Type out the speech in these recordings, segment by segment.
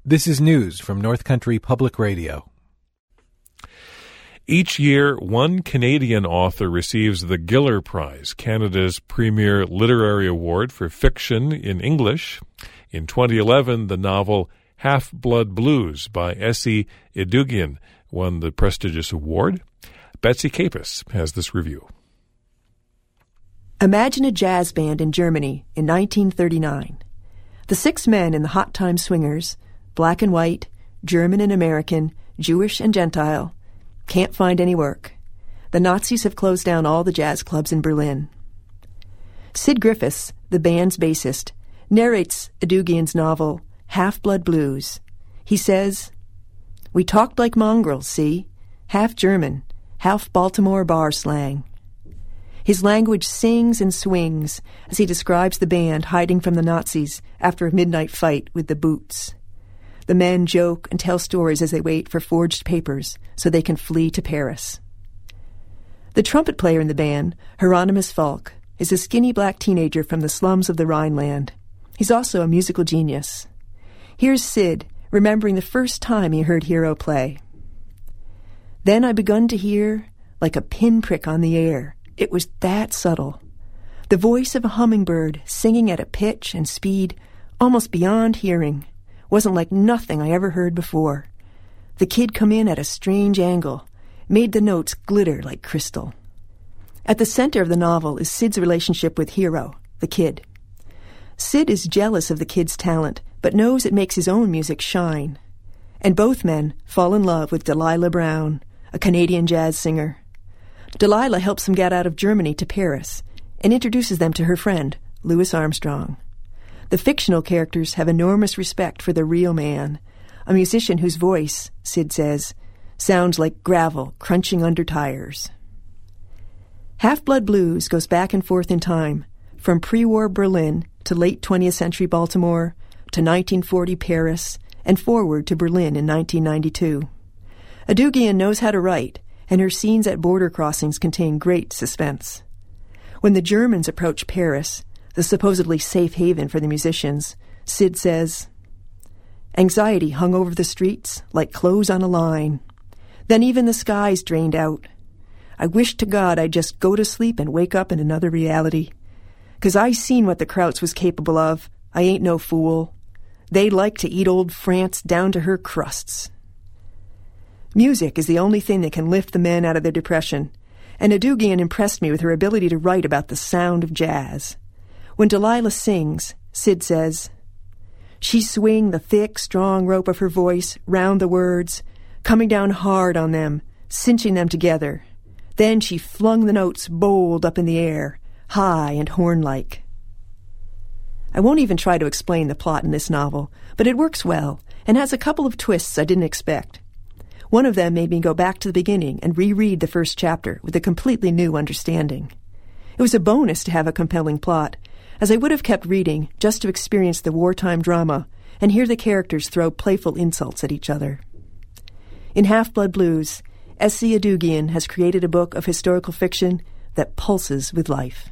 This is news from North Country Public Radio. Each year, one Canadian author receives the Giller Prize, Canada's premier literary award for fiction in English. In 2011, the novel Half-Blood Blues by Essie Edugyan won the prestigious award. Betsy Capus has this review. Imagine a jazz band in Germany in 1939. The 6 men in the Hot Time Swingers, black and white, German and American, Jewish and Gentile, can't find any work. The Nazis have closed down all the jazz clubs in Berlin. Sid Griffiths, the band's bassist, narrates Edugyan's novel, Half-Blood Blues. He says, "We talked like mongrels, see? Half German, half Baltimore bar slang." His language sings and swings as he describes the band hiding from the Nazis after a midnight fight with the Boots. The men joke and tell stories as they wait for forged papers so they can flee to Paris. The trumpet player in the band, Hieronymus Falk, is a skinny black teenager from the slums of the Rhineland. He's also a musical genius. Here's Sid remembering the first time he heard Hero play. "Then I begun to hear, like a pinprick on the air. It was that subtle. The voice of a hummingbird singing at a pitch and speed almost beyond hearing. Wasn't like nothing I ever heard before. The kid come in at a strange angle, made the notes glitter like crystal." At the center of the novel is Sid's relationship with Hero, the kid. Sid is jealous of the kid's talent, but knows it makes his own music shine. And both men fall in love with Delilah Brown, a Canadian jazz singer. Delilah helps them get out of Germany to Paris and introduces them to her friend, Louis Armstrong. The fictional characters have enormous respect for the real man, a musician whose voice, Sid says, sounds like gravel crunching under tires. Half-Blood Blues goes back and forth in time, from pre-war Berlin to late 20th century Baltimore to 1940 Paris and forward to Berlin in 1992. Edugyan knows how to write, and her scenes at border crossings contain great suspense. When the Germans approach Paris, the supposedly safe haven for the musicians, Sid says, "Anxiety hung over the streets like clothes on a line. Then even the skies drained out. I wished to God I'd just go to sleep and wake up in another reality. 'Cause I seen what the Krauts was capable of. I ain't no fool. They like to eat old France down to her crusts." Music is the only thing that can lift the men out of their depression, and Edugyan impressed me with her ability to write about the sound of jazz. When Delilah sings, Sid says, "She swing the thick, strong rope of her voice round the words, coming down hard on them, cinching them together. Then she flung the notes bold up in the air, high and horn-like." I won't even try to explain the plot in this novel, but it works well and has a couple of twists I didn't expect. One of them made me go back to the beginning and reread the first chapter with a completely new understanding. It was a bonus to have a compelling plot, as I would have kept reading just to experience the wartime drama and hear the characters throw playful insults at each other. In Half-Blood Blues, Essie Edugyan has created a book of historical fiction that pulses with life.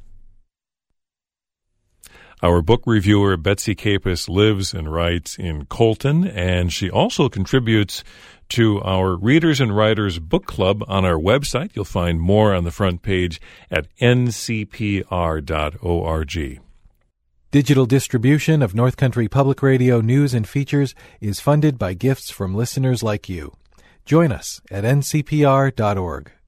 Our book reviewer, Betsy Capus, lives and writes in Colton, and she also contributes to our Readers and Writers Book Club on our website. You'll find more on the front page at ncpr.org. Digital distribution of North Country Public Radio news and features is funded by gifts from listeners like you. Join us at ncpr.org.